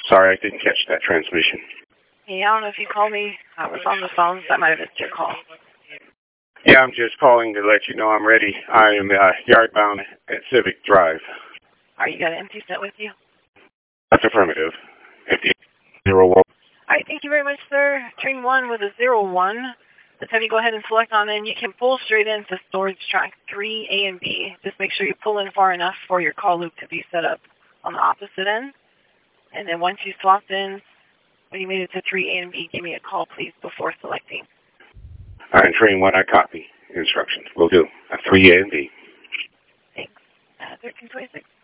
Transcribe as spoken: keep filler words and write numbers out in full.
Sorry, I didn't catch that transmission. Hey, I don't know if you called me. I was on the phone, so I might have missed your call. Yeah, I'm just calling to let you know I'm ready. I am uh, yardbound at Civic Drive. Are you got an empty set with you? That's affirmative. Fifty zero one. All right, thank you very much, sir. Train one with a zero one. Let's have you go ahead and select on in. You can pull straight into storage track three A and B. Just make sure you pull in far enough for your call loop to be set up on the opposite end. And then once you swapped in, when you made it to three A and B, give me a call, please, before selecting. All right, train one, I copy instructions. Will do. Uh, three A and B. Thanks. Uh, thirteen twenty-six.